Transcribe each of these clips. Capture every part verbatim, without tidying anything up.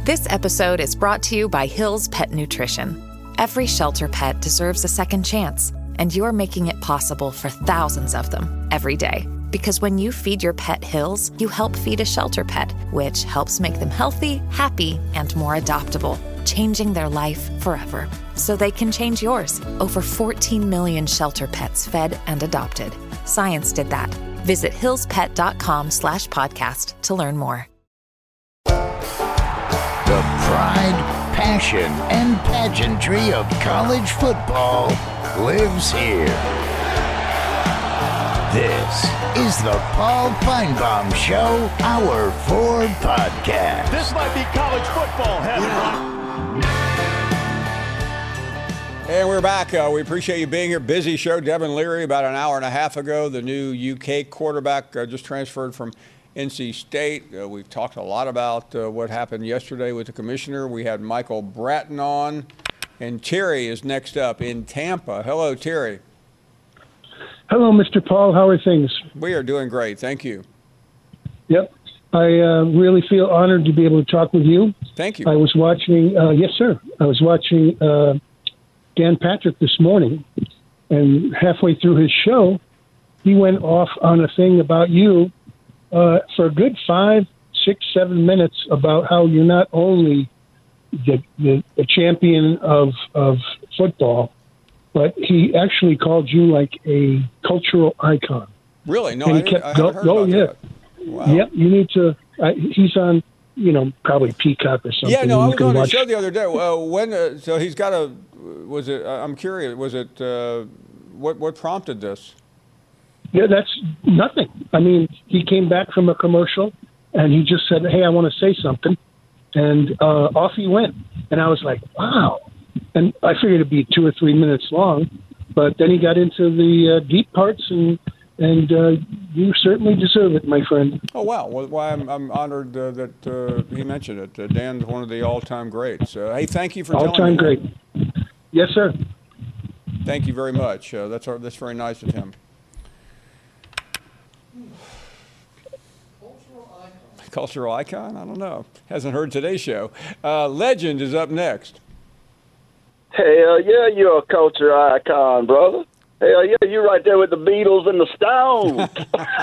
This episode is brought to you by Hill's Pet Nutrition. Every shelter pet deserves a second chance, and you're making it possible for thousands of them every day. Because when you feed your pet Hill's, you help feed a shelter pet, which helps make them healthy, happy, and more adoptable, changing their life forever. So they can change yours. Over fourteen million shelter pets fed and adopted. Science did that. Visit hillspet.com slash podcast to learn more. The pride, passion, and pageantry of college football lives here. This is the Paul Finebaum Show, Hour four podcast. This might be college football heaven. And we're back. Uh, we appreciate you being here. Busy show. Devin Leary, about an hour and a half ago, the new U K quarterback, uh, just transferred from N C State. Uh, we've talked a lot about uh, what happened yesterday with the commissioner. We had Michael Bratton on, and Terry is next up in Tampa. Hello, Terry. Hello, Mister Paul. How are things? We are doing great. Thank you. Yep. I uh, really feel honored to be able to talk with you. Thank you. I was watching, uh, yes, sir. I was watching uh, Dan Patrick this morning, and halfway through his show, he went off on a thing about you uh, for a good five, six, seven minutes about how you're not only the, the, the champion of, of football, but he actually called you like a cultural icon. Really? No, and I, he kept I go, haven't heard go, about yeah. that. Wow. Yep, you need to. Uh, he's on, you know, probably Peacock or something. Yeah, no, I you was can on the watch. show the other day. Uh, when? Uh, so he's got a. Was it? Uh, I'm curious. Was it? Uh, what? What prompted this? Yeah, that's nothing. I mean, he came back from a commercial, and he just said, "Hey, I want to say something," and uh, off he went. And I was like, "Wow!" And I figured it'd be two or three minutes long, but then he got into the uh, deep parts, and and uh, you certainly deserve it, my friend. Oh wow! Well, why I'm I'm honored uh, that uh, he mentioned it. Uh, Dan's one of the all-time greats. Uh, hey, thank you for telling me. All-time great. Yes, sir. Thank you very much. Uh, that's our, that's very nice of him. Cultural icon. Cultural icon? I don't know. Hasn't heard today's show. Uh, Legend is up next. Hell yeah, you're a culture icon, brother. Hell yeah, you're right there with the Beatles and the Stones.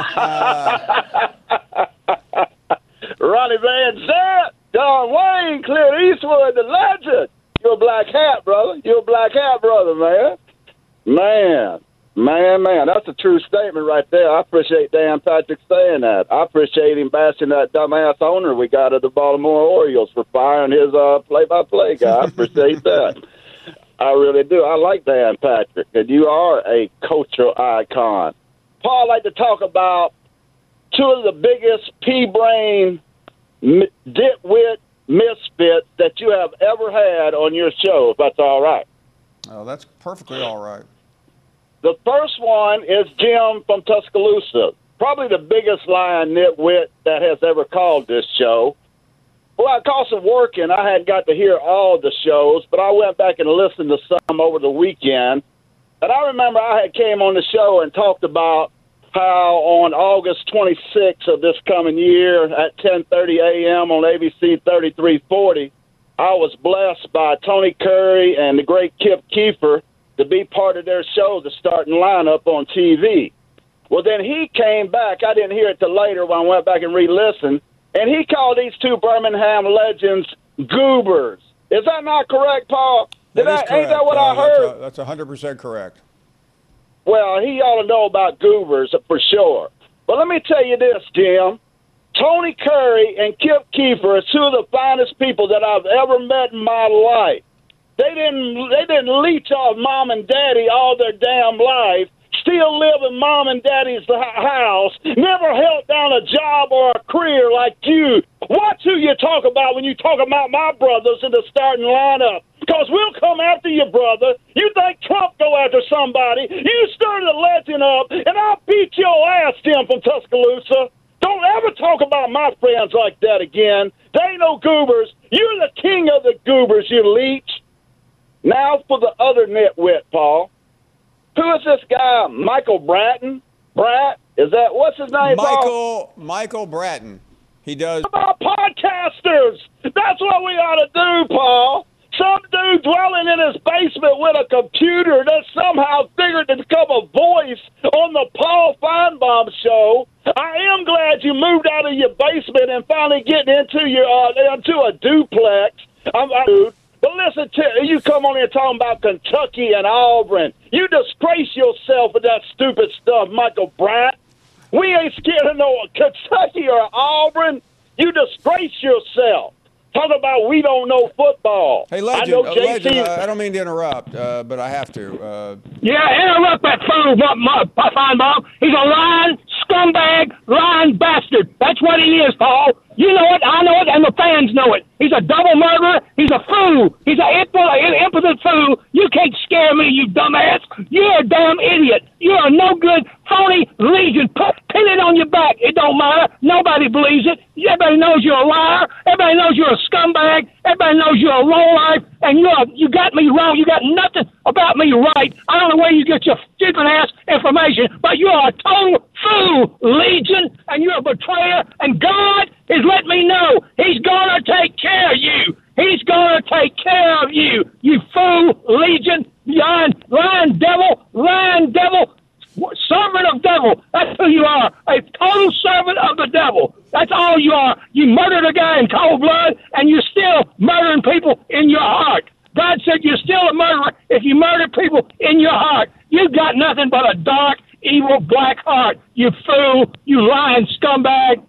Ronnie Van Zant, Don Wayne, Clint Eastwood, the legend. You're a black hat, brother. You're a black hat, brother, man. Man, man, man. That's a true statement right there. I appreciate Dan Patrick saying that. I appreciate him bashing that dumbass owner we got of the Baltimore Orioles for firing his uh, play-by-play guy. I appreciate that. I really do. I like Dan Patrick, and you are a cultural icon. Paul, I'd like to talk about two of the biggest pea-brain ditwit misfits that you have ever had on your show, if that's all right. Oh, that's perfectly all right. The first one is Jim from Tuscaloosa, probably the biggest lying nitwit that has ever called this show. Well, because of working, I hadn't got to hear all the shows, but I went back and listened to some over the weekend. And I remember I had came on the show and talked about how on August twenty-sixth of this coming year at ten thirty a.m. on A B C thirty-three forty, I was blessed by Tony Curry and the great Kip Keefer to be part of their show, the starting lineup on T V. Well, then he came back. I didn't hear it till later when I went back and re-listened. And he called these two Birmingham legends goobers. Is that not correct, Paul? Did That is I, correct. Ain't that what uh, I heard? That's, that's one hundred percent correct. Well, he ought to know about goobers for sure. But let me tell you this, Jim. Tony Curry and Kip Keefer are two of the finest people that I've ever met in my life. They didn't they didn't leech off mom and daddy all their damn life, still live in mom and daddy's house, never held down a job or a career like you. Watch who you talk about when you talk about my brothers in the starting lineup. Because we'll come after you, brother. You think Trump go after somebody. You stir the legend up, and I'll beat your ass, Tim from Tuscaloosa. Don't ever talk about my friends like that again. They ain't no goobers. You're the king of the goobers, you leech. Now for the other nitwit, Paul. Who is this guy, Michael Bratton? Bratt? Is that, what's his name, Michael, Paul? Michael Bratton. He does. About podcasters. That's what we ought to do, Paul. Some dude dwelling in his basement with a computer that somehow figured to become a voice on the Paul Feinbaum show. I am glad you moved out of your basement and finally getting into your uh, into a duplex. I'm, I, dude. But listen to you come on here talking about Kentucky and Auburn. You disgrace yourself with that stupid stuff, Michael Bryant. We ain't scared of no Kentucky or Auburn. You disgrace yourself. Talk about we don't know football. Hey, Legend, I, know uh, J C Legend uh, I don't mean to interrupt, uh, but I have to. Uh, yeah, interrupt that fool, Feinbaum. He's a lying scumbag, lying bastard. That's what he is, Paul. You know it, I know it, and the fans know it. He's a double murderer. He's a fool. He's an impotent fool. You can't scare me, you dumbass. You're a damn idiot. You're a no-good, phony Legion. Put, pin it on your back. It don't matter. Nobody believes it. Everybody knows you're a liar. Everybody knows you're a scumbag. Everybody knows you're a lowlife. And you're a, you got me wrong. You got nothing about me right. I don't know where you get your stupid-ass information, but you're a total fool, Legion, and you're a betrayer, and God is letting me know he's going to take care of you. He's going to take care of you, you fool, Legion, lying, lying devil, lying devil, servant of devil. That's who you are, a total servant of the devil. That's all you are. You murdered a guy in cold blood, and you're still murdering people in your heart. God said you're still a murderer if you murder people in your heart. You've got nothing but a dark, evil, black heart, you fool, you lying scumbag.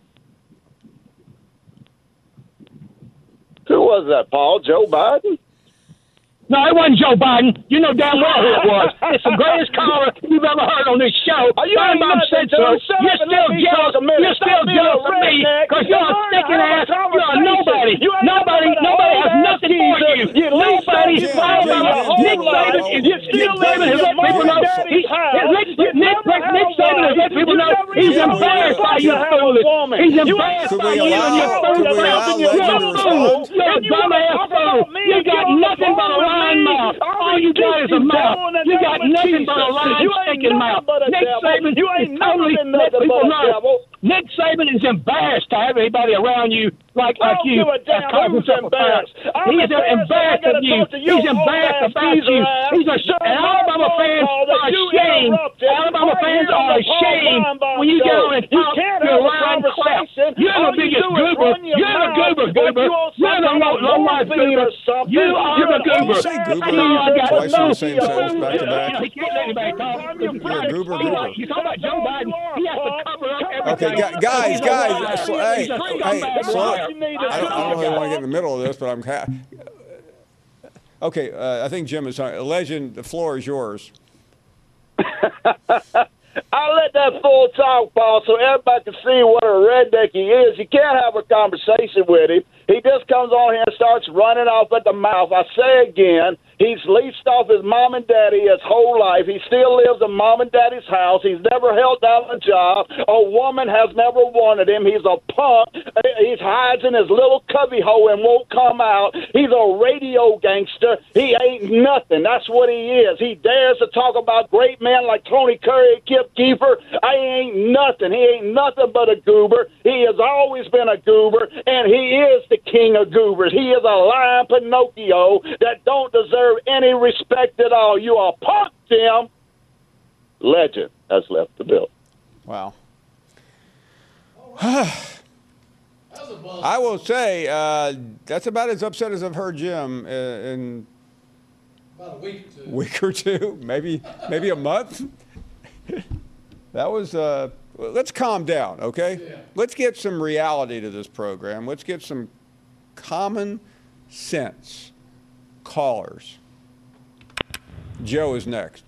Who was that, Paul? Joe Biden? No, it wasn't Joe Biden. You know damn well who it was. It's the greatest caller you've ever heard on this show. Are you Feinbaum said so. You're still jealous. You're still jealous of me because you're a stinking ass. You're a nobody. Nobody. Nobody has nothing for you. Nobody. Nick Saban is Nick Saban has let people know. He, Nick, Nick, Nick Saban has let people know he's embarrassed by you foolish. He's embarrassed by you and your foolish. You're a fool. You're a dumbass fool. You got nothing but a mouth. All you got is a mouth. You got nothing but a lying, stinking mouth. Nick Saban is totally let people know. Nick Saban is embarrassed to have anybody around you like, like you. Who's embarrassed? He's embarrassed of you. He's embarrassed about you. He's a and Alabama fans are ashamed. Alabama fans are ashamed when you get on and talk your lying crap. You're the biggest goober. You're the goober goober. You're the low-life goober. You are the goober. You say goober twice in the same sentence, back to back. He can't let anybody talk. You're a goober goober. You talk about Joe Biden. He has to cover up everything. Okay, guys, guys, so, hey, hey, so, I, don't, I don't really want to get in the middle of this, but I'm. Ha- okay, uh, I think Jim is on. Legend, the floor is yours. I'll let that fool talk, Paul, so everybody can see what a redneck he is. You can't have a conversation with him. He just comes on here and starts running off at the mouth. I say again, he's leased off his mom and daddy his whole life. He still lives in mom and daddy's house. He's never held down a job. A woman has never wanted him. He's a punk. He hides in his little cubby hole and won't come out. He's a radio gangster. He ain't nothing. That's what he is. He dares to talk about great men like Tony Curry and Kip Keefer. I ain't nothing. He ain't nothing but a goober. He has always been a goober, and he is the king of goobers. He is a lying Pinocchio that don't deserve any respect at all. You are punk, Jim. Legend has left the building. Wow. I will say uh, that's about as upset as I've heard Jim uh, in about a week or two. Week or two, maybe maybe a month. That was. Uh, let's calm down, okay? Yeah. Let's get some reality to this program. Let's get some common sense callers. Joe is next.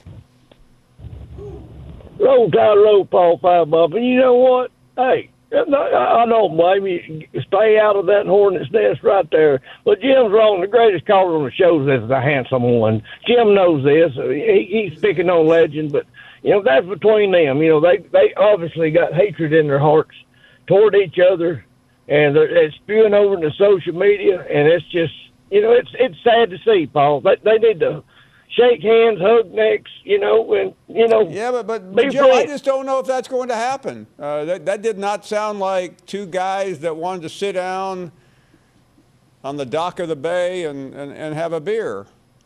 Roll Tide, roll Paul Feinbaum. And you know what? Hey, I don't blame you. Stay out of that hornet's nest right there. But Jim's wrong. The greatest caller on the show is the handsome one. Jim knows this. He, he's picking on Legend, but you know that's between them. You know they they obviously got hatred in their hearts toward each other, and it's spewing over into social media. And it's just you know it's it's sad to see, Paul. They, they need to. shake hands, hug necks, you know, and, you know. Yeah, but, but, be but Joe, I friends. just don't know if that's going to happen. Uh, that, that did not sound like two guys that wanted to sit down on the dock of the bay and, and, and have a beer.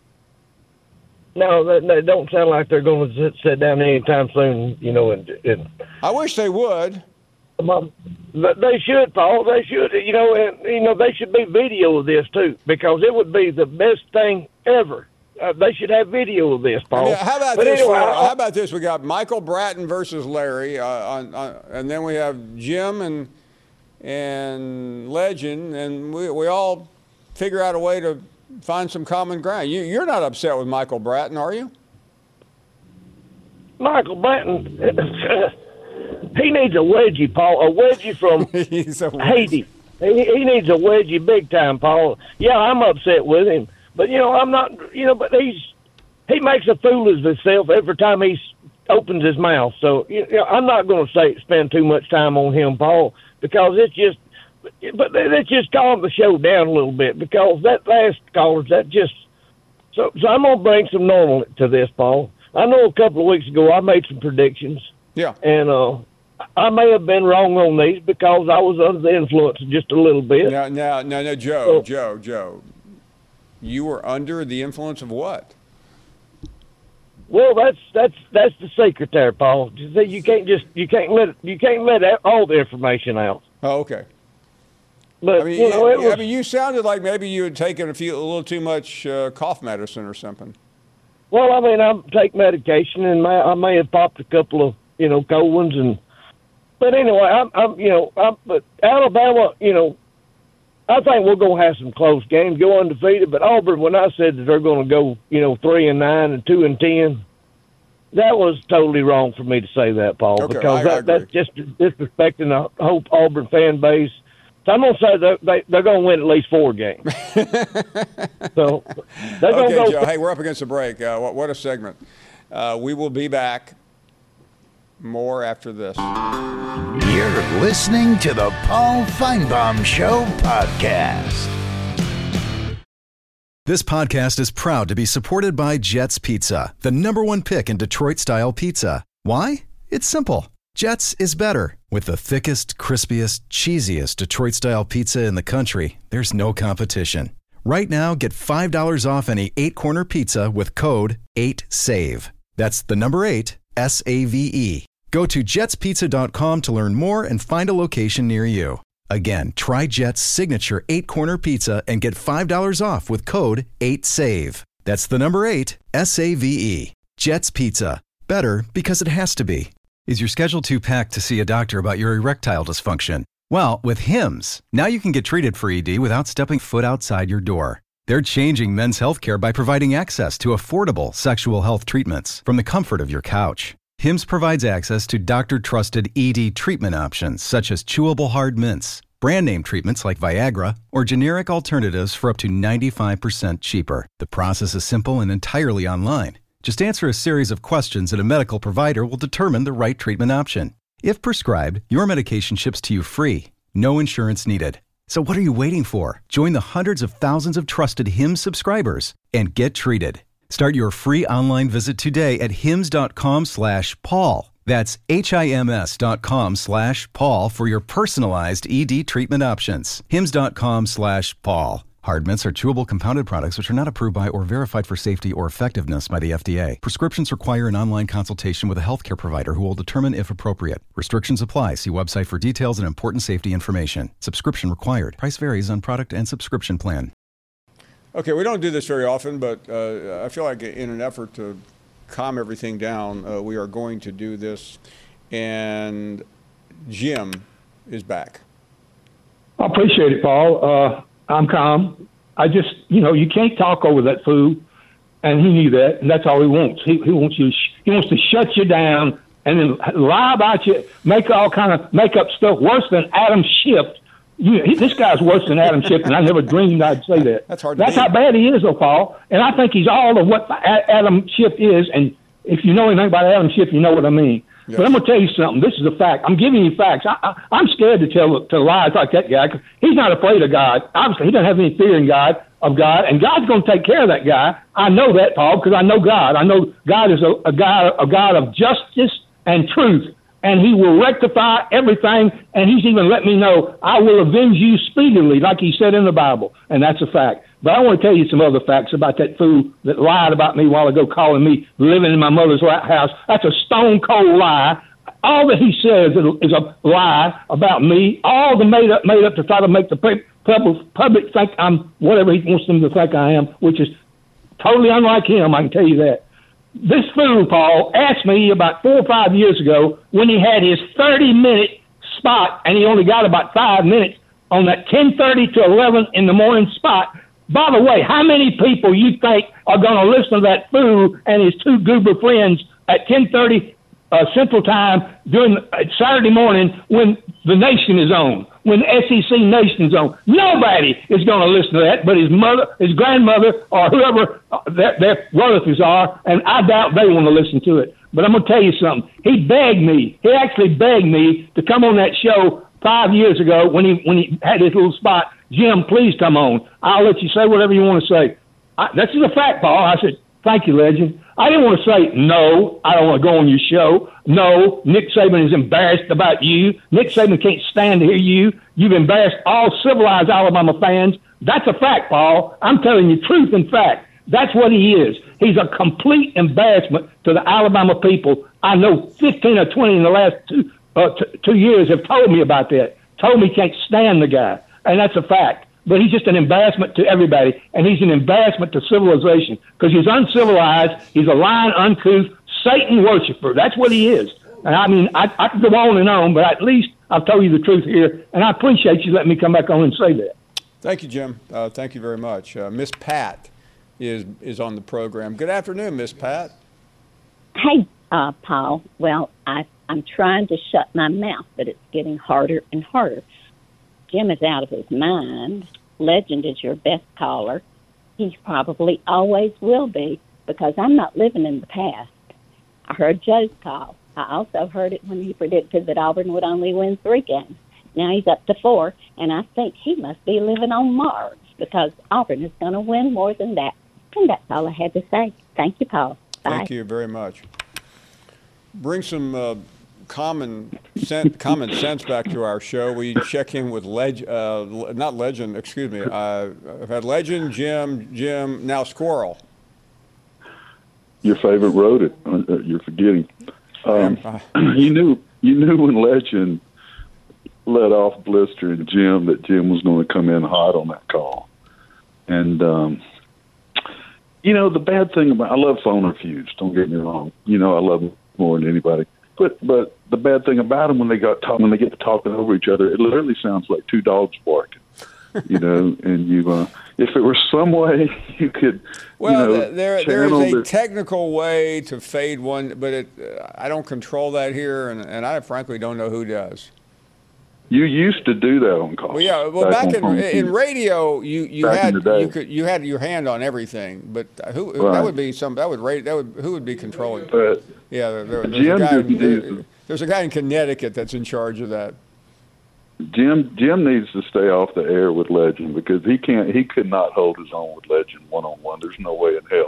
No, they, they don't sound like they're going to sit, sit down anytime soon, you know. And, and I wish they would. Um, they should, Paul. They should, you know, and, you know, they should be video of this, too, because it would be the best thing ever. Uh, they should have video of this, Paul. I mean, how about but this? anyway, for, I, how about this? We got Michael Bratton versus Larry, uh, on, on, and then we have Jim and and Legend, and we we all figure out a way to find some common ground. You, you're not upset with Michael Bratton, are you? Michael Bratton, he needs a wedgie, Paul. A wedgie from He's a Haiti. He, he needs a wedgie big time, Paul. Yeah, I'm upset with him. But, you know, I'm not, you know, but he's, he makes a fool of himself every time he opens his mouth. So, you know, I'm not going to say spend too much time on him, Paul, because it's just, but let's just calm the show down a little bit, because that last caller, that just, so, so I'm going to bring some normal to this, Paul. I know a couple of weeks ago I made some predictions. Yeah. And uh, I may have been wrong on these because I was under the influence just a little bit. No, no, no, no, Joe, So- Joe, Joe. You were under the influence of what? Well, that's that's that's the secret there, Paul. You see, you can't just you can't let it, you can't let all the information out. Oh, okay. But I mean, you know, it was, I mean, you sounded like maybe you had taken a few, a little too much uh, cough medicine or something. well, I mean, I take medication, and may, I may have popped a couple of you know cold ones, and but anyway, I'm, I'm you know, I'm, but Alabama, you know, I think we're going to have some close games, go undefeated. But Auburn, when I said that they're going to go, you know, three and nine and two and ten, that was totally wrong for me to say that, Paul, Okay, because I- I that, that's agree. just disrespecting the whole Auburn fan base. So I'm going to say that they, they're going to win at least four games. So they're going Okay, to go. Joe. Hey, we're up against the break. Uh, what, what a segment. Uh, we will be back. More after this. You're listening to the Paul Feinbaum Show podcast. This podcast is proud to be supported by Jets Pizza, the number one pick in Detroit-style pizza. Why? It's simple. Jets is better. With the thickest, crispiest, cheesiest Detroit-style pizza in the country, there's no competition. Right now, get five dollars off any eight-corner pizza with code eight save. That's the number eight, S A V E. Go to jets pizza dot com to learn more and find a location near you. Again, try Jet's signature eight-corner pizza and get five dollars off with code eight save. That's the number eight, S A V E. Jet's Pizza. Better because it has to be. Is your schedule too packed to see a doctor about your erectile dysfunction? Well, with Hims, now you can get treated for E D without stepping foot outside your door. They're changing men's healthcare by providing access to affordable sexual health treatments from the comfort of your couch. Hims provides access to doctor-trusted E D treatment options such as chewable hard mints, brand-name treatments like Viagra, or generic alternatives for up to ninety-five percent cheaper. The process is simple and entirely online. Just answer a series of questions and a medical provider will determine the right treatment option. If prescribed, your medication ships to you free, no insurance needed. So what are you waiting for? Join the hundreds of thousands of trusted Hims subscribers and get treated. Start your free online visit today at hims.com slash Paul. That's H-I-M-S dot com slash Paul for your personalized E D treatment options. Hims.com slash Paul. Hard mints are chewable compounded products which are not approved by or verified for safety or effectiveness by the F D A. Prescriptions require an online consultation with a healthcare provider who will determine if appropriate. Restrictions apply. See website for details and important safety information. Subscription required. Price varies on product and subscription plan. Okay, we don't do this very often, but uh, I feel like in an effort to calm everything down, uh, we are going to do this. And Jim is back. I appreciate it, Paul. Uh, I'm calm. I just, you know, you can't talk over that fool, and he knew that, and that's all he wants. He, he wants you. He wants to shut you down and then lie about you, make all kind of make up stuff worse than Adam Schiff. You, he, this guy's worse than Adam Schiff, and I never dreamed I'd say that. That's hard to That's beat. how bad he is, though, Paul. And I think he's all of what A- Adam Schiff is. And if you know anything about Adam Schiff, you know what I mean. Yes. But I'm going to tell you something. This is a fact. I'm giving you facts. I, I, I'm scared to tell to lies like that guy. He's not afraid of God. Obviously, he doesn't have any fear in God of God, and God's going to take care of that guy. I know that, Paul, because I know God. I know God is a, a God, a God of justice and truth, and He will rectify everything. And He's even let me know, I will avenge you speedily, like He said in the Bible, and that's a fact. But I want to tell you some other facts about that fool that lied about me a while ago, calling me living in my mother's house. That's a stone cold lie. All that he says is a lie about me. All the made up, made up to try to make the public, public think I'm whatever he wants them to think I am, which is totally unlike him. I can tell you that. This fool, Paul, asked me about four or five years ago when he had his thirty minute spot, and he only got about five minutes on that ten thirty to eleven in the morning spot. By the way, how many people you think are going to listen to that fool and his two goober friends at ten thirty uh, Central Time during uh, Saturday morning when the nation is on, when the S E C Nation is on? Nobody is going to listen to that but his mother, his grandmother, or whoever uh, their, their relatives are, and I doubt they want to listen to it. But I'm going to tell you something. He begged me. He actually begged me to come on that show five years ago when he when he had his little spot. Jim, please come on. I'll let you say whatever you want to say. I, this is a fact, Paul. I said, thank you, legend. I didn't want to say, no, I don't want to go on your show. No, Nick Saban is embarrassed about you. Nick Saban can't stand to hear you. You've embarrassed all civilized Alabama fans. That's a fact, Paul. I'm telling you truth and fact. That's what he is. He's a complete embarrassment to the Alabama people. I know fifteen or twenty in the last two, uh, t- two years have told me about that, told me he can't stand the guy. And that's a fact. But he's just an embarrassment to everybody, and he's an embarrassment to civilization because he's uncivilized. He's a lying, uncouth Satan worshiper. That's what he is. And I mean, I, I could go on and on, but at least I've told you the truth here, and I appreciate you letting me come back on and say that. Thank you, Jim. Uh, thank you very much. Uh, Miss Pat is is on the program. Good afternoon, Miss Pat. Hey, uh, Paul. Well, I, I'm trying to shut my mouth, but it's getting harder and harder. Jim is out of his mind. Legend is your best caller. He probably always will be because I'm not living in the past. I heard Joe's call. I also heard it when he predicted that Auburn would only win three games. Now he's up to four, and I think he must be living on Mars because Auburn is going to win more than that. And that's all I had to say. Thank you, Paul. Bye. Thank you very much. Bring some uh, common sense, common sense back to our show. We check in with Leg, uh, not Legend, excuse me. Uh, I've had Legend, Jim, Jim, now Squirrel. Your favorite rodent. Uh, you're forgetting. Um, you knew you knew when Legend let off Blister and Jim that Jim was going to come in hot on that call. And um, you know the bad thing about I love phone reviews. Don't get me wrong. You know I love them more than anybody. But but the bad thing about them when they got talk, when they get to talking over each other, it literally sounds like two dogs barking. You know, and you uh, if it were some way you could, well, you know, there there is a the, technical way to fade one, but it uh, I don't control that here, and, and I frankly don't know who does. You used to do that on calls. Well, yeah. Well, back, back in in radio, you, you back had you could you had your hand on everything, but who right. that would be some that would rate that would who would be controlling? But yeah, there, there, there's, a guy, there, there's a guy in Connecticut that's in charge of that. Jim Jim needs to stay off the air with Legend because he can't he could not hold his own with Legend one on one. There's no way in hell.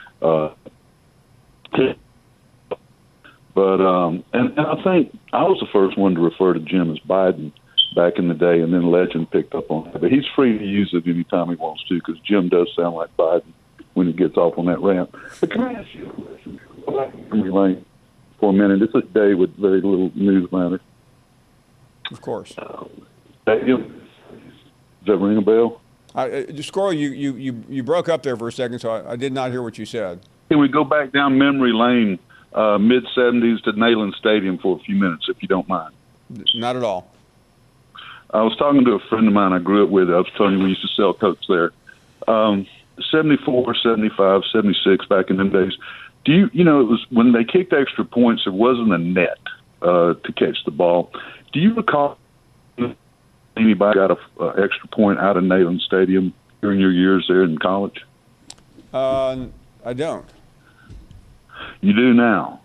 Uh, but um, and, and I think I was the first one to refer to Jim as Biden back in the day, and then Legend picked up on it. But he's free to use it anytime he wants to because Jim does sound like Biden when he gets off on that ramp. But can I ask you a question? Memory lane for a minute. It's a day with very little news matter. Of course. Um, does that ring a bell? I, uh, Squirrel, you, you, you, you broke up there for a second, so I, I did not hear what you said. Can we go back down memory lane, uh, mid seventies to Neyland Stadium for a few minutes, if you don't mind? Not at all. I was talking to a friend of mine I grew up with. I was telling you we used to sell Cokes there. Um, seventy-four, seventy-five, seventy-six, back in them days. Do you, you know, it was when they kicked extra points, there wasn't a net uh, to catch the ball. Do you recall anybody got an uh, extra point out of Neyland Stadium during your years there in college? Uh, I don't. You do now.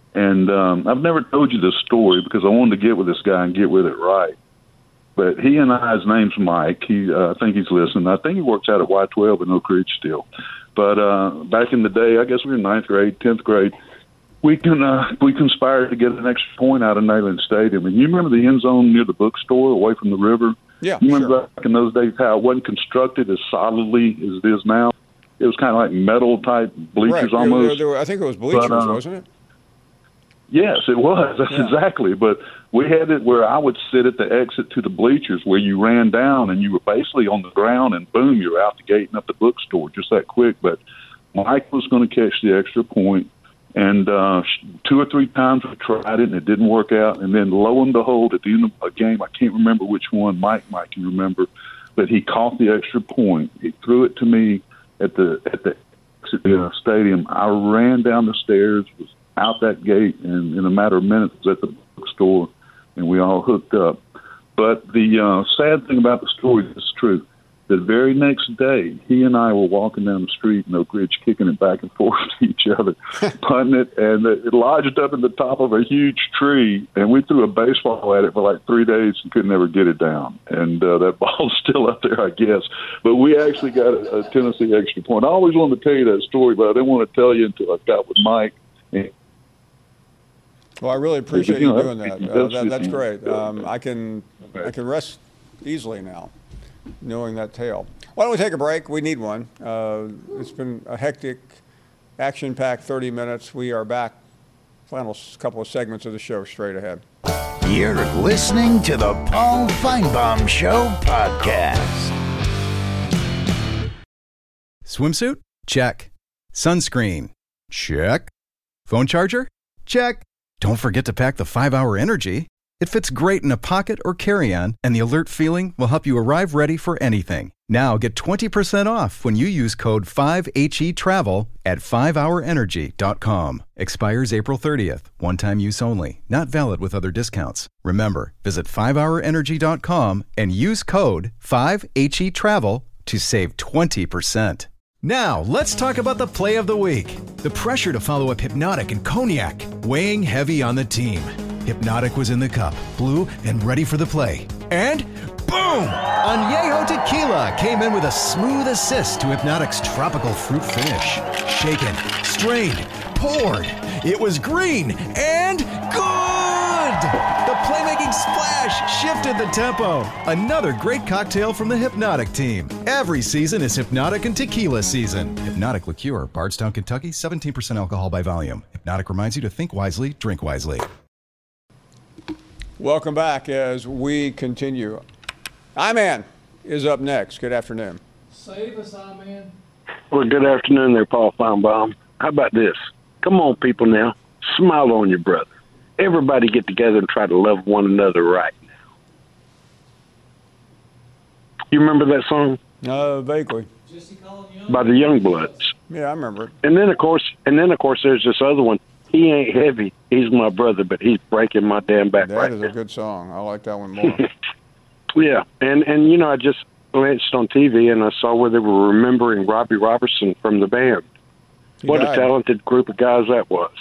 And um, I've never told you this story because I wanted to get with this guy and get with it right. But he and I, his name's Mike. He, uh, I think he's listening. I think he works out at Y twelve in Oak Ridge still. But uh, back in the day, I guess we were in ninth grade, tenth grade, we can uh, we conspired to get an extra point out of Neyland Stadium. And you remember the end zone near the bookstore away from the river? Yeah, You remember sure. back in those days how it wasn't constructed as solidly as it is now? It was kind of like metal-type bleachers right. There- almost. there- there were- I think it was bleachers, But, uh, wasn't it? Yes, it was. That's Yeah. exactly. But we had it where I would sit at the exit to the bleachers where you ran down and you were basically on the ground and boom, you're out the gate and up the bookstore just that quick. But Mike was going to catch the extra point, and uh, two or three times we tried it and it didn't work out. And then lo and behold, at the end of a game, I can't remember which one, Mike might can remember, but he caught the extra point. He threw it to me at the at the exit uh, stadium. I ran down the stairs, was out that gate, and in a matter of minutes was at the bookstore, and we all hooked up. But the uh, sad thing about the story is true. The very next day, he and I were walking down the street in Oak Ridge, kicking it back and forth to each other, punting it, and it lodged up in the top of a huge tree, and we threw a baseball at it for like three days and could never get it down. And uh, that ball's still up there, I guess. But we actually got a, a Tennessee extra point. I always wanted to tell you that story, but I didn't want to tell you until I got with Mike. And Well, I really appreciate you You know, doing that. that's- Uh, that that's that's- great. Um, I can I can rest easily now, knowing that tale. Why don't we take a break? We need one. Uh, it's been a hectic, action-packed thirty minutes. We are back. Final s- couple of segments of the show straight ahead. You're listening to the Paul Feinbaum Show podcast. Swimsuit? Check. Sunscreen? Check. Phone charger? Check. Don't forget to pack the five hour Energy. It fits great in a pocket or carry-on, and the alert feeling will help you arrive ready for anything. Now get twenty percent off when you use code five H E travel at five hour energy dot com. Expires April thirtieth. One-time use only. Not valid with other discounts. Remember, visit five hour energy dot com and use code five H E travel to save twenty percent. Now, let's talk about the play of the week. The pressure to follow up Hypnotic and Cognac, weighing heavy on the team. Hypnotic was in the cup, blue, and ready for the play. And boom! Añejo Tequila came in with a smooth assist to Hypnotic's tropical fruit finish. Shaken, strained, poured. It was green and good! The playmaking splash shifted the tempo. Another great cocktail from the Hypnotic team. Every season is Hypnotic and Tequila season. Hypnotic Liqueur, Bardstown, Kentucky, seventeen percent alcohol by volume. Hypnotic reminds you to think wisely, drink wisely. Welcome back as we continue. I-Man is up next. Good afternoon. Save us, I-Man. Well, good afternoon there, Paul Feinbaum. How about this? Come on, people now. Smile on your brother. Everybody get together and try to love one another right now. You remember that song? Uh, vaguely. By the Youngbloods. Yeah, I remember it. And then, of course, and then, of course, there's this other one. He ain't heavy. He's my brother, but he's breaking my damn back That right is now. a good song. I like that one more. Yeah, and and you know, I just glanced on T V and I saw where they were remembering Robbie Robertson from the band. He what died. a talented group of guys that was.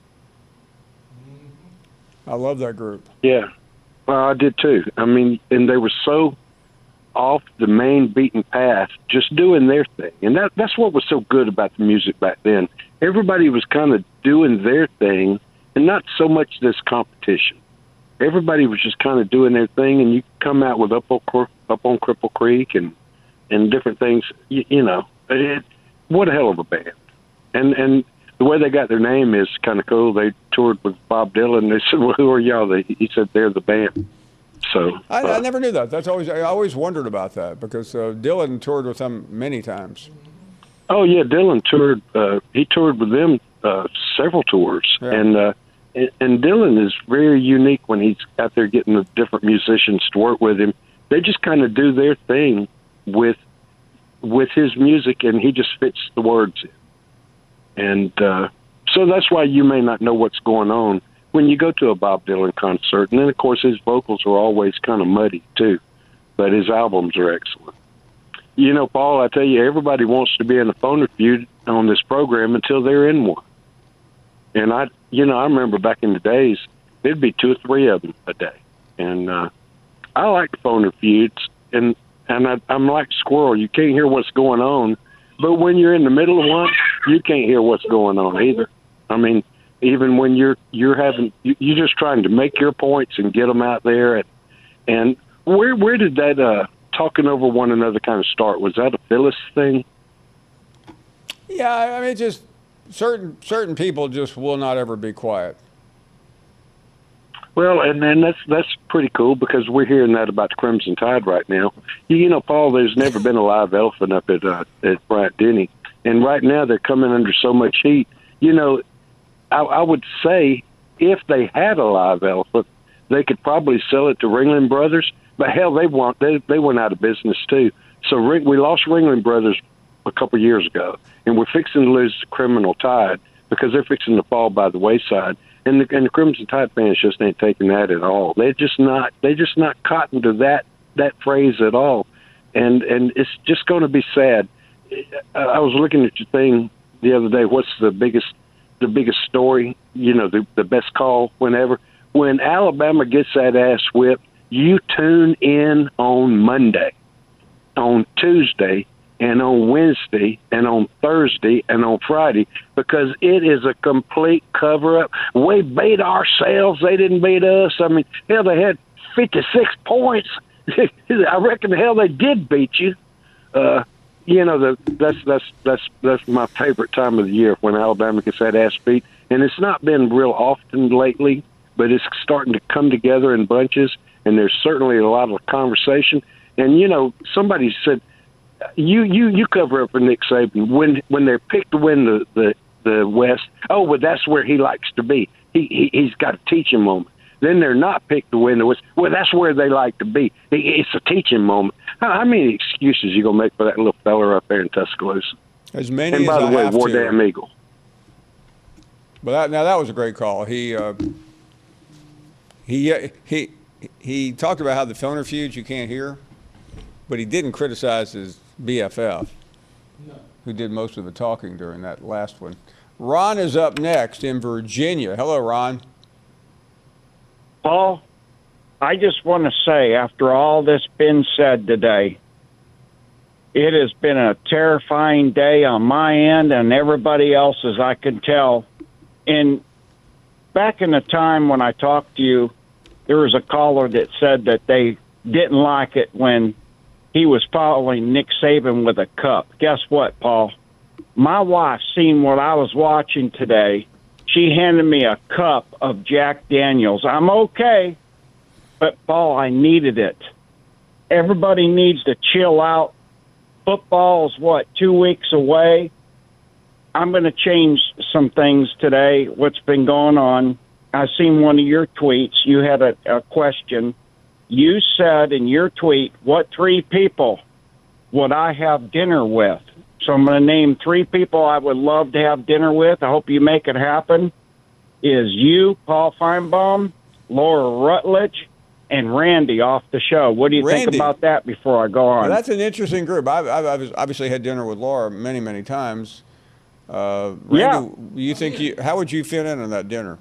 I love that group. Yeah, well, I did too. I mean, and they were so off the main beaten path, just doing their thing, and that that's what was so good about the music back then. Everybody was kind of doing their thing, and not so much this competition. Everybody was just kind of doing their thing, and you come out with up on, up on Cripple Creek and and different things. You, you know, it, what a hell of a band! And and the way they got their name is kind of cool. They toured with Bob Dylan. They said, "Well, who are y'all?" They, he said, "They're the band." So I, uh, I never knew that. That's always I always wondered about that because uh, Dylan toured with them many times. Oh yeah, Dylan toured. Uh, he toured with them uh, several tours, Yeah. and, uh, and and Dylan is very unique when he's out there getting the different musicians to work with him. They just kind of do their thing with with his music, and he just fits the words in. And uh, so that's why you may not know what's going on when you go to a Bob Dylan concert. And then of course his vocals are always kind of muddy too, but his albums are excellent. You know, Paul, I tell you, everybody wants to be in a phone review on this program until they're in one. And I, you know, I remember back in the days, there'd be two or three of them a day. And uh, I like phoner feuds. And, and I, I'm like Squirrel. You can't hear what's going on. But when you're in the middle of one, you can't hear what's going on either. I mean, even when you're you're having, you're just trying to make your points and get them out there. And, and where where did that uh, talking over one another kind of start? Was that a Phyllis thing? Yeah, I mean, just certain certain people just will not ever be quiet. Well, and then that's that's pretty cool because we're hearing that about the Crimson Tide right now. You, you know, Paul, there's never been a live elephant up at uh, at Bryant Denny, and right now they're coming under so much heat. You know, I, I would say if they had a live elephant, they could probably sell it to Ringling Brothers. But hell, they want they they went out of business too. So Ring, we lost Ringling Brothers a couple of years ago, and we're fixing to lose the Criminal Tide because they're fixing to fall by the wayside. And the, and the Crimson Tide fans just ain't taking that at all. They're just not. They just not cotton to that that phrase at all. And and it's just going to be sad. I was looking at your thing the other day. What's the biggest the biggest story? You know, the the best call whenever when Alabama gets that ass whipped. You tune in on Monday, on Tuesday, and on Wednesday, and on Thursday, and on Friday, because it is a complete cover-up. We beat ourselves. They didn't beat us. I mean, hell, they had fifty-six points. I reckon the hell they did beat you. Uh, you know, the, that's that's that's that's my favorite time of the year when Alabama gets that ass beat. And it's not been real often lately, but it's starting to come together in bunches, and there's certainly a lot of conversation. And, you know, somebody said, You you you cover up for Nick Saban when when they're picked to win the, the, the West. Oh, but that's where he likes to be. He, he he's got a teaching moment. Then they're not picked to win the West. Well, that's where they like to be. It's a teaching moment. How, how many excuses you gonna make for that little fella up there in Tuscaloosa? As many. And by as the I way, have War to. Damn Eagle. But that, now that was a great call. He uh, he he he talked about how the phoner feuds you can't hear, but he didn't criticize his B F F, no. who did most of the talking during that last one. Ron is up next in Virginia. Hello, Ron. Paul, I just want to say, after all this been said today, it has been a terrifying day on my end and everybody else's, I can tell. And back in the time when I talked to you, there was a caller that said that they didn't like it when he was following Nick Saban with a cup. Guess what, Paul? My wife seen what I was watching today. She handed me a cup of Jack Daniels. I'm okay, but, Paul, I needed it. Everybody needs to chill out. Football's, what, two weeks away? I'm going to change some things today, what's been going on. I seen one of your tweets. You had a, a question. You said in your tweet, what three people would I have dinner with? So I'm going to name three people I would love to have dinner with. I hope you make it happen. Is you, Paul Feinbaum, Laura Rutledge, and Randy off the show. What do you Randy. think about that before I go on? Well, that's an interesting group. I've, I've obviously had dinner with Laura many, many times. Uh, Randy, yeah. you think you? How would you fit in on that dinner?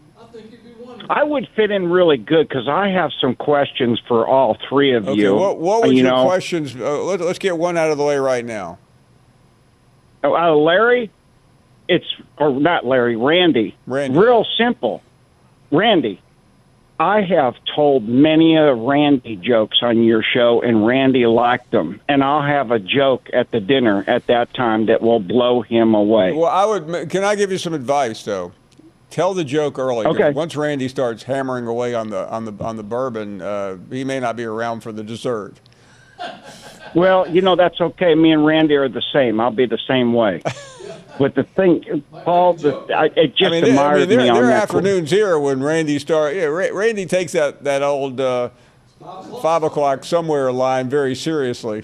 I would fit in really good because I have some questions for all three of okay, you. What, what would you your know, questions? Uh, let, let's get one out of the way right now. Uh, Larry, it's or not Larry, Randy. Randy. Real simple, Randy. I have told many of Randy jokes on your show, and Randy liked them. And I'll have a joke at the dinner at that time that will blow him away. Well, I would. Can I give you some advice though? Tell the joke early. Okay. Once Randy starts hammering away on the on the on the bourbon, uh, he may not be around for the dessert. Well, you know, that's okay. Me and Randy are the same. I'll be the same way. But the thing, Paul, the, I, it just I mean, admires I mean, there, me on there are that. afternoons here when Randy start. Yeah, Ra- Randy takes that that old uh, five o'clock somewhere line very seriously.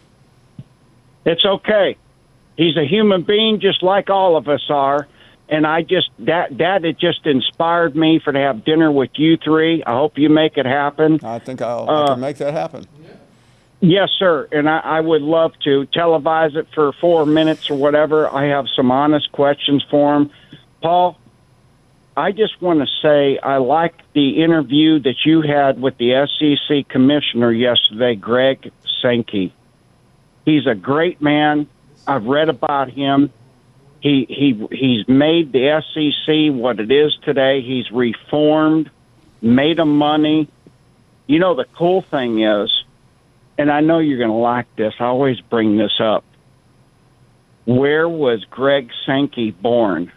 It's okay. He's a human being just like all of us are. And I just, that, that, it just inspired me for to have dinner with you three. I hope you make it happen. I think I'll uh, I can make that happen. Yes, sir. And I, I would love to televise it for four minutes or whatever. I have some honest questions for him. Paul, I just want to say I like the interview that you had with the S E C commissioner yesterday, Greg Sankey. He's a great man. I've read about him. He he he's made the S E C what it is today. He's reformed, made them money. You know, the cool thing is, and I know you're going to like this, I always bring this up. Where was Greg Sankey born?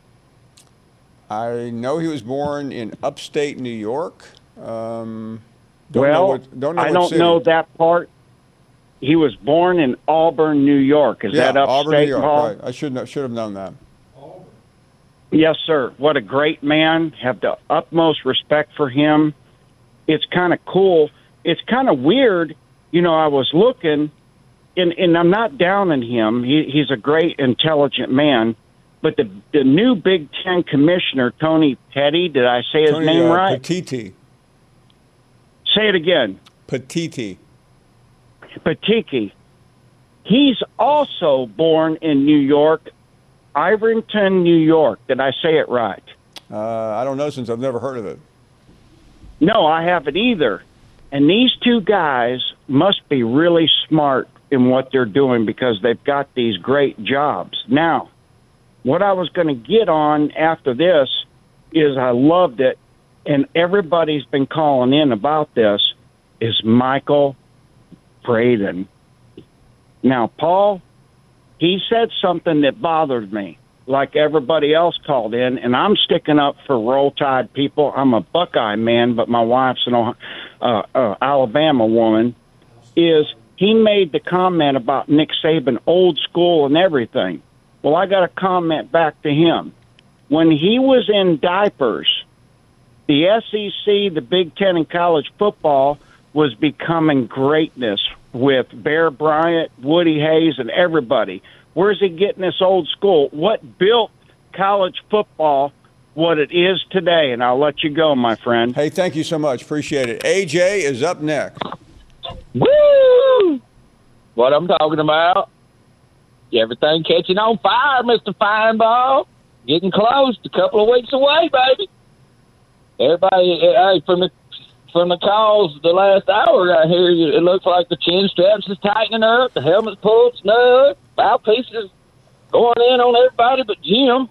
I know he was born in upstate New York. Um, don't well, know what, don't know I what don't city. know that part. He was born in Auburn, New York. Is yeah, that upstate, Auburn, New York, Paul? right. I should know, should have known that. Yes, sir. What a great man. Have the utmost respect for him. It's kind of cool. It's kind of weird. You know, I was looking, and, and I'm not downing him. He, he's a great, intelligent man. But the the new Big Ten commissioner, Tony Petty, did I say his Tony, name uh, right? Petiti. Say it again. Petiti. Petiti. He's also born in New York, Iverton, New York. Did I say it right? Uh, I don't know, since I've never heard of it. No, I haven't either. And these two guys must be really smart in what they're doing because they've got these great jobs. Now, what I was going to get on after this is I loved it, and everybody's been calling in about this, is Michael Braden. Now, Paul, he said something that bothered me, like everybody else called in, and I'm sticking up for Roll Tide people. I'm a Buckeye man, but my wife's an uh, uh, Alabama woman, is he made the comment about Nick Saban, old school and everything. Well, I got a comment back to him. When he was in diapers, the S E C, the Big Ten, and college football was becoming greatness with Bear Bryant, Woody Hayes, and everybody. Where's he getting this old school? What built college football what it is today? And I'll let you go, my friend. Hey, thank you so much. Appreciate it. A J is up next. Woo! What I'm talking about. Everything catching on fire, Mister Feinball. Getting close. A couple of weeks away, baby. Everybody, hey, from the from the calls the last hour right here, it looks like the chin straps is tightening up, the helmet's pulled snug, mouthpieces going in on everybody but Jim.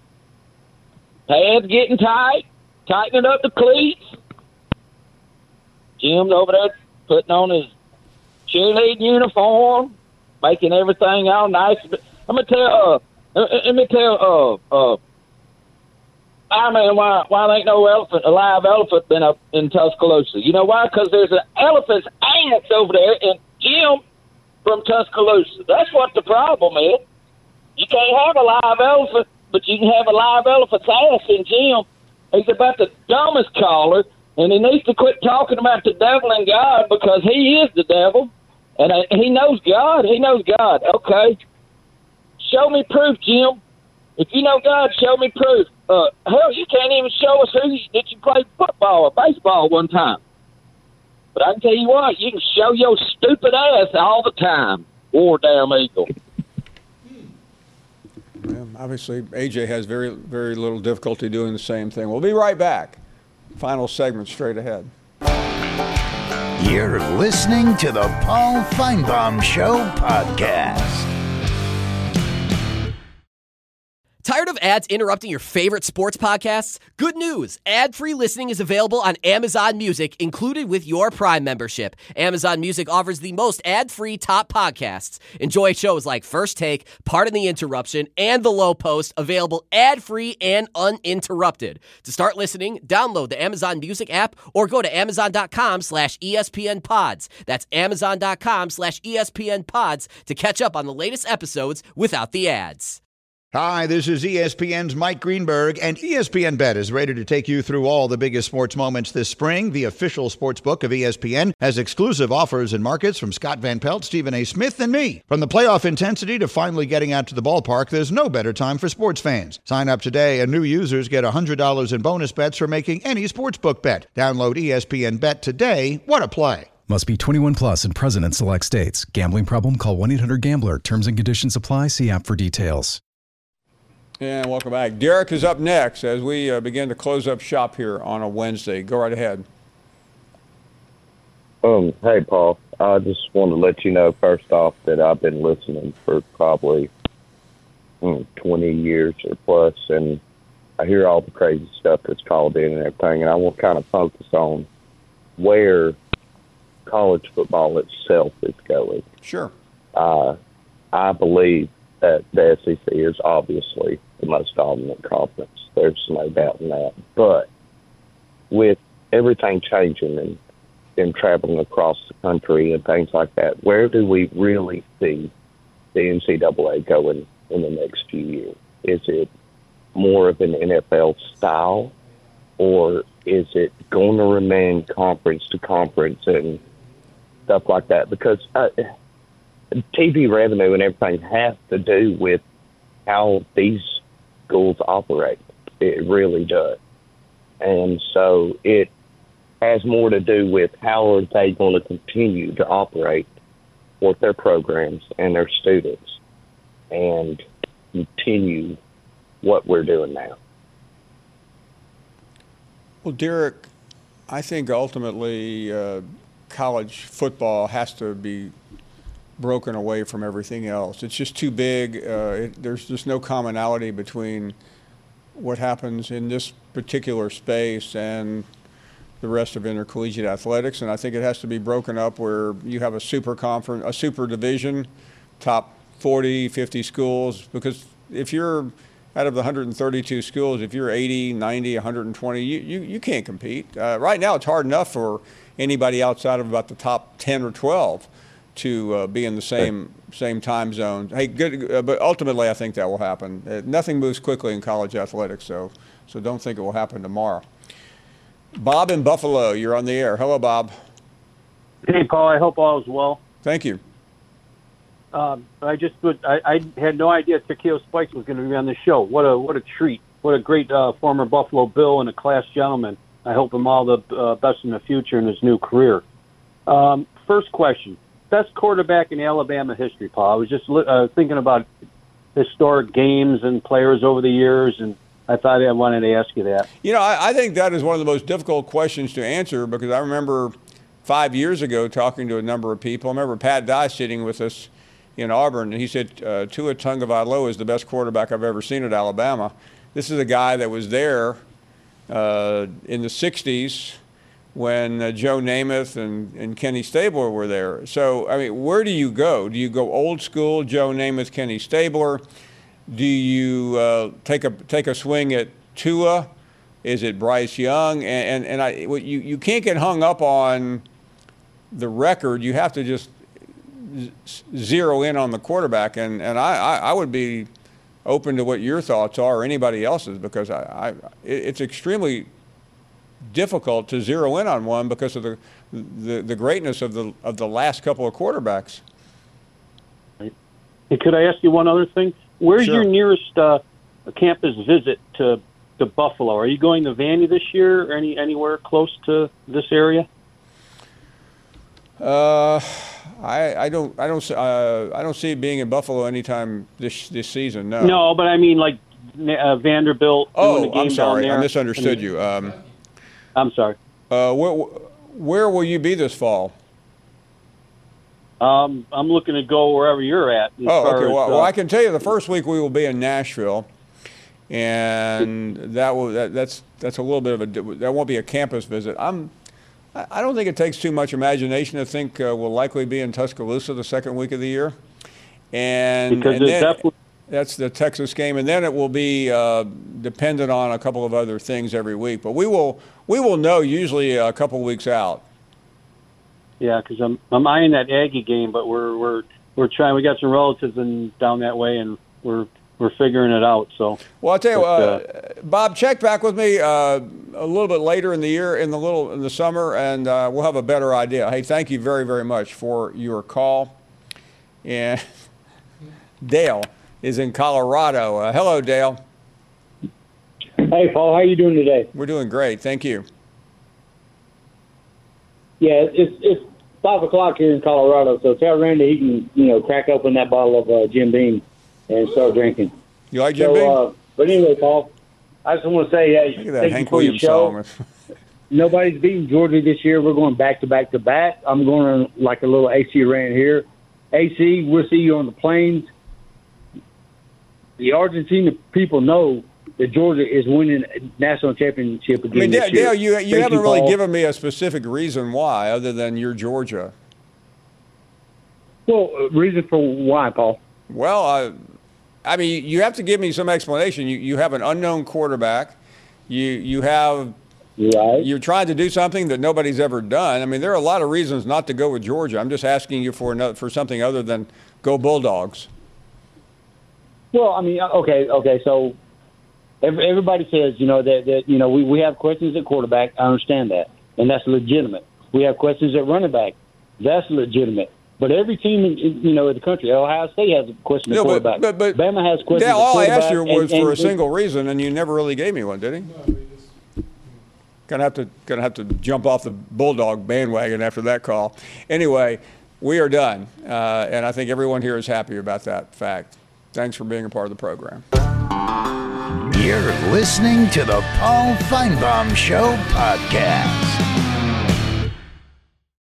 Pads getting tight, tightening up the cleats. Jim's over there putting on his cheerleading uniform, making everything all nice. I'm gonna tell. Uh, let me tell. Uh, uh, I mean, why? Why ain't no elephant, a live elephant, been up in Tuscaloosa? You know why? Because there's an elephant's ass over there, and Jim from Tuscaloosa. That's what the problem is. You can't have a live elephant, but you can have a live elephant's ass in Jim. He's about the dumbest caller, and he needs to quit talking about the devil and God because he is the devil. And uh, he knows God. He knows God. Okay. Show me proof, Jim. If you know God, show me proof. Uh, hell, you can't even show us who you, that you played football or baseball one time. But I can tell you what, you can show your stupid ass all the time. War damn eagle. Well, obviously, A J has very, very little difficulty doing the same thing. We'll be right back. Final segment straight ahead. You're listening to the Paul Feinbaum Show podcast. Tired of ads interrupting your favorite sports podcasts? Good news! Ad-free listening is available on Amazon Music, included with your Prime membership. Amazon Music offers the most ad-free top podcasts. Enjoy shows like First Take, Pardon the Interruption, and The Low Post, available ad-free and uninterrupted. To start listening, download the Amazon Music app or go to amazon.com slash ESPN pods. That's amazon.com slash ESPN pods to catch up on the latest episodes without the ads. Hi, this is E S P N's Mike Greenberg, and E S P N Bet is ready to take you through all the biggest sports moments this spring. The official sports book of E S P N has exclusive offers and markets from Scott Van Pelt, Stephen A. Smith, and me. From the playoff intensity to finally getting out to the ballpark, there's no better time for sports fans. Sign up today, and new users get one hundred dollars in bonus bets for making any sportsbook bet. Download E S P N Bet today. What a play. Must be twenty-one plus and present in select states. Gambling problem? Call one eight hundred gambler. Terms and conditions apply. See app for details. And welcome back. Derek is up next as we uh, begin to close up shop here on a Wednesday. Go right ahead. Um, hey, Paul. I just want to let you know, first off, that I've been listening for probably hmm, twenty years or plus, and I hear all the crazy stuff that's called in and everything, and I want to kind of focus on where college football itself is going. Sure. Uh, I believe that the S E C is obviously the most dominant conference. There's no doubt in that. But with everything changing and, and traveling across the country and things like that, where do we really see the N C double A going in the next few years? Is it more of an N F L style, or is it going to remain conference to conference and stuff like that? Because uh, T V revenue and everything has to do with how these schools operate. It really does. And so it has more to do with how are they going to continue to operate with their programs and their students and continue what we're doing now. Well, Derek, I think ultimately uh, college football has to be broken away from everything else. It's just too big. Uh, it, there's just no commonality between what happens in this particular space and the rest of intercollegiate athletics, and I think it has to be broken up where you have a super conference, a super division, top forty, fifty schools, because if you're out of the one hundred thirty-two schools, if you're eighty, ninety, one hundred twenty, you, you, you can't compete. Uh, right now it's hard enough for anybody outside of about the top ten or twelve to uh, be in the same same time zone. Hey, good, uh, but ultimately I think that will happen. Uh, nothing moves quickly in college athletics, so so don't think it will happen tomorrow. Bob in Buffalo, you're on the air. Hello, Bob. Hey, Paul. I hope all is well. Thank you. Um, I just would, I, I had no idea Takeo Spikes was going to be on the show. What a what a treat. What a great uh, former Buffalo Bill and a class gentleman. I hope him all the uh, best in the future in his new career. Um, first question. Best quarterback in Alabama history, Paul. I was just uh, thinking about historic games and players over the years, and I thought I wanted to ask you that. You know, I, I think that is one of the most difficult questions to answer, because I remember five years ago talking to a number of people. I remember Pat Dye sitting with us in Auburn, and he said uh, Tua Tagovailoa is the best quarterback I've ever seen at Alabama. This is a guy that was there uh, in the sixties when uh, Joe Namath and, and Kenny Stabler were there. So, I mean, where do you go? Do you go old school, Joe Namath, Kenny Stabler? Do you uh, take a take a swing at Tua? Is it Bryce Young? And and, and I, you you can't get hung up on the record. You have to just zero in on the quarterback. And and I, I, I would be open to what your thoughts are or anybody else's, because I, I it's extremely difficult to zero in on one because of the the, the greatness of the of the last couple of quarterbacks. Hey, could I ask you one other thing? Where's Sure. your nearest uh, campus visit to to Buffalo? Are you going to Vandy this year, or any anywhere close to this area? Uh, I I don't I don't uh, I don't see it being in Buffalo anytime this this season. No. No, but I mean like uh, Vanderbilt. Oh, doing a game I'm sorry. down there. I misunderstood I mean, you. Um, I'm sorry. Uh, where where will you be this fall? Um, I'm looking to go wherever you're at. as Oh, far okay. as, Well, uh, well, I can tell you the first week we will be in Nashville, and that will that, that's that's a little bit of a that won't be a campus visit. I'm I I don't think it takes too much imagination to think uh, we'll likely be in Tuscaloosa the second week of the year, and, Because and it's then definitely- that's the Texas game, and then it will be uh, dependent on a couple of other things every week. But we will we will know usually a couple weeks out. Yeah, because I'm I'm eyeing that Aggie game, but we're we're we're trying. We got some relatives in down that way, and we're we're figuring it out. So. Well, I'll tell you, but, uh, Bob, check back with me uh, a little bit later in the year, in the little in the summer, and uh, we'll have a better idea. Hey, thank you very very much for your call. And Dale is in Colorado. Uh, hello, Dale. Hey, Paul, how you doing today? We're doing great, thank you. Yeah, it's it's five o'clock here in Colorado, so tell Randy he can, you know, crack open that bottle of uh, Jim Beam and start drinking. You like Jim so, Beam? Uh, But anyway, Paul, I just want to say, hey, Look at that thank Hank you for your Williams show. song. Nobody's beating Georgia this year. We're going back to back to back. I'm going on like a little A C rant here. A C, we'll see you on the plains. The Argentina people know that Georgia is winning a national championship again I mean, this Dale, year. Dale, you, you Thank haven't really Paul. given me a specific reason why other than you're Georgia. Well, uh, reason for why, Paul? Well, I, I mean, you have to give me some explanation. You, you have an unknown quarterback. You, you have right. You're trying to do something that nobody's ever done. I mean, there are a lot of reasons not to go with Georgia. I'm just asking you for another, for something other than go Bulldogs. Well, I mean, okay, okay. So every, everybody says, you know, that, that you know we, we have questions at quarterback. I understand that, and that's legitimate. We have questions at running back. That's legitimate. But every team, in, you know, in the country, Ohio State has a question No, at but- quarterback. but- but- Bama has questions Dale, at all I quarterback. asked you was and- for a and- single reason, and you never really gave me one, did he? Gonna have to gonna have to jump off the Bulldog bandwagon after that call. Anyway, we are done, uh, and I think everyone here is happy about that fact. Thanks for being a part of the program. You're listening to the Paul Feinbaum Show podcast.